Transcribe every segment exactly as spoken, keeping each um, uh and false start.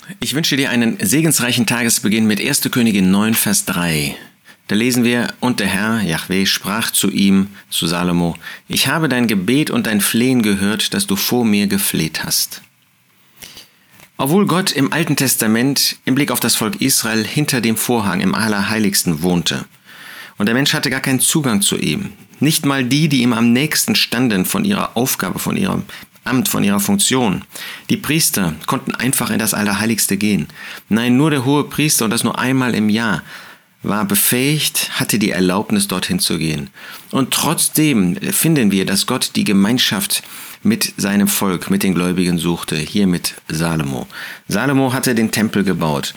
Ich wünsche dir einen segensreichen Tagesbeginn mit erster Könige neun, Vers drei. Da lesen wir, und der Herr, Jahwe, sprach zu ihm, zu Salomo, ich habe dein Gebet und dein Flehen gehört, das du vor mir gefleht hast. Obwohl Gott im Alten Testament im Blick auf das Volk Israel hinter dem Vorhang im Allerheiligsten wohnte und der Mensch hatte gar keinen Zugang zu ihm, nicht mal die, die ihm am nächsten standen von ihrer Aufgabe, von ihrem Amt, von ihrer Funktion. Die Priester konnten einfach in das Allerheiligste gehen. Nein, nur der hohe Priester, und das nur einmal im Jahr, war befähigt, hatte die Erlaubnis, dorthin zu gehen. Und trotzdem finden wir, dass Gott die Gemeinschaft mit seinem Volk, mit den Gläubigen suchte, hier mit Salomo. Salomo hatte den Tempel gebaut.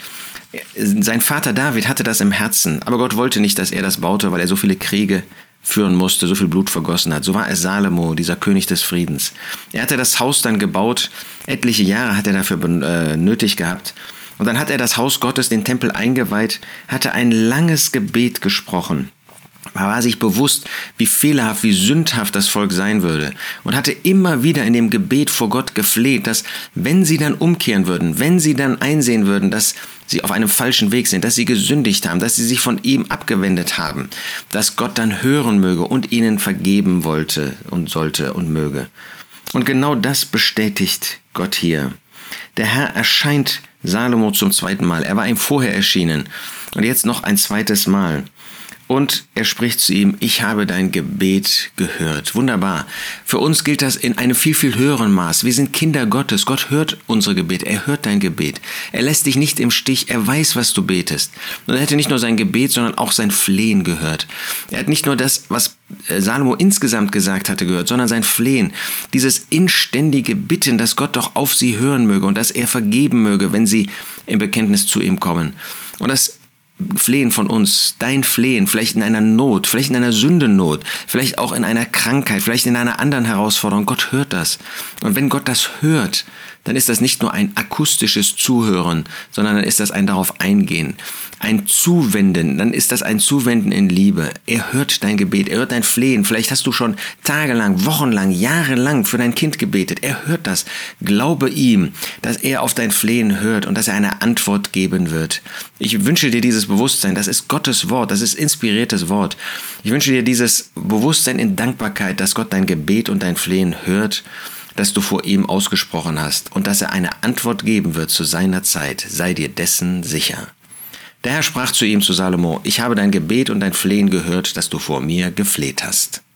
Sein Vater David hatte das im Herzen, aber Gott wollte nicht, dass er das baute, weil er so viele Kriege führen musste, so viel Blut vergossen hat. So war es Salomo, dieser König des Friedens. Er hatte das Haus dann gebaut, etliche Jahre hat er dafür äh, nötig gehabt. Und dann hat er das Haus Gottes, den Tempel eingeweiht, hatte ein langes Gebet gesprochen. Er war sich bewusst, wie fehlerhaft, wie sündhaft das Volk sein würde und hatte immer wieder in dem Gebet vor Gott gefleht, dass wenn sie dann umkehren würden, wenn sie dann einsehen würden, dass sie auf einem falschen Weg sind, dass sie gesündigt haben, dass sie sich von ihm abgewendet haben, dass Gott dann hören möge und ihnen vergeben wollte und sollte und möge. Und genau das bestätigt Gott hier. Der Herr erscheint Salomo zum zweiten Mal. Er war ihm vorher erschienen und jetzt noch ein zweites Mal. Und er spricht zu ihm, ich habe dein Gebet gehört. Wunderbar. Für uns gilt das in einem viel, viel höheren Maß. Wir sind Kinder Gottes. Gott hört unsere Gebete. Er hört dein Gebet. Er lässt dich nicht im Stich. Er weiß, was du betest. Und er hätte nicht nur sein Gebet, sondern auch sein Flehen gehört. Er hat nicht nur das, was Salomo insgesamt gesagt hatte, gehört, sondern sein Flehen. Dieses inständige Bitten, dass Gott doch auf sie hören möge und dass er vergeben möge, wenn sie im Bekenntnis zu ihm kommen. Und das Flehen von uns, dein Flehen, vielleicht in einer Not, vielleicht in einer Sündennot, vielleicht auch in einer Krankheit, vielleicht in einer anderen Herausforderung. Gott hört das. Und wenn Gott das hört, dann ist das nicht nur ein akustisches Zuhören, sondern dann ist das ein darauf eingehen, ein Zuwenden, dann ist das ein Zuwenden in Liebe. Er hört dein Gebet, er hört dein Flehen. Vielleicht hast du schon tagelang, wochenlang, jahrelang für dein Kind gebetet. Er hört das. Glaube ihm, dass er auf dein Flehen hört und dass er eine Antwort geben wird. Ich wünsche dir dieses Bewusstsein, das ist Gottes Wort, das ist inspiriertes Wort. Ich wünsche dir dieses Bewusstsein in Dankbarkeit, dass Gott dein Gebet und dein Flehen hört, das du vor ihm ausgesprochen hast und dass er eine Antwort geben wird zu seiner Zeit. Sei dir dessen sicher. Der Herr sprach zu ihm, zu Salomo, ich habe dein Gebet und dein Flehen gehört, das du vor mir gefleht hast.